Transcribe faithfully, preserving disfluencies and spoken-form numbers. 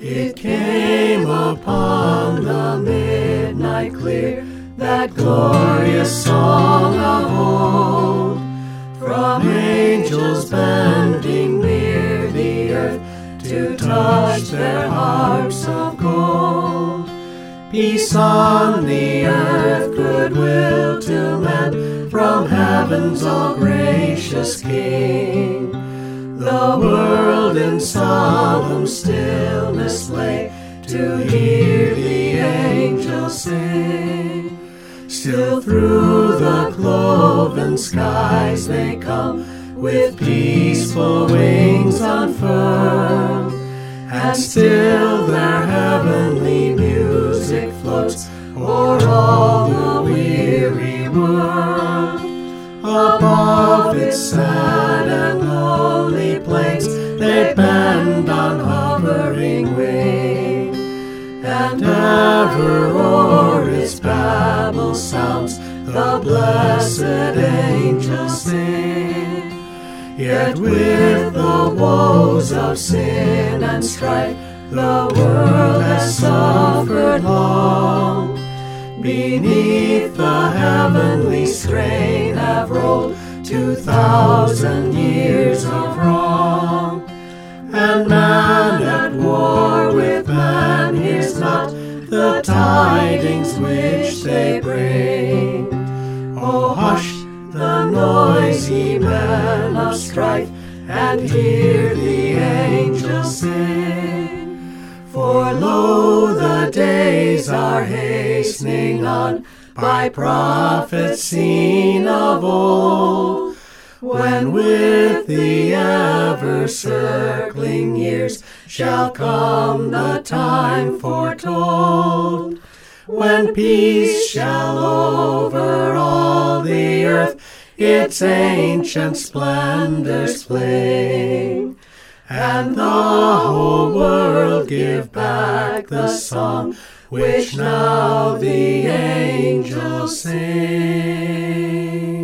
It came upon the midnight clear, that glorious song of old, from angels bending near the earth to touch their harps of gold. Peace on the earth, goodwill to men, from heaven's all gracious King. The world in solemn stillness lay to hear the angels sing. Still through the cloven skies they come, with peaceful wings unfurled, and still their heavenly music floats o'er all the weary world. Above its sad and lonely plains they bend on hovering wing, and ever o'er its babel sounds the blessed angels sing. Yet with the woes of sin and strife the world has suffered long. Beneath the heavenly strain have rolled two thousand years of wrong, and man at war with man hears not the tidings which they bring. Oh, hush the noisy men of strife, and hear the angels sing. For lo, the days are hastening on, by prophets seen of old, when with the ever-circling years shall come the time foretold, when peace shall over all the earth its ancient splendors fling, and the whole world give back the song which now the angels sing.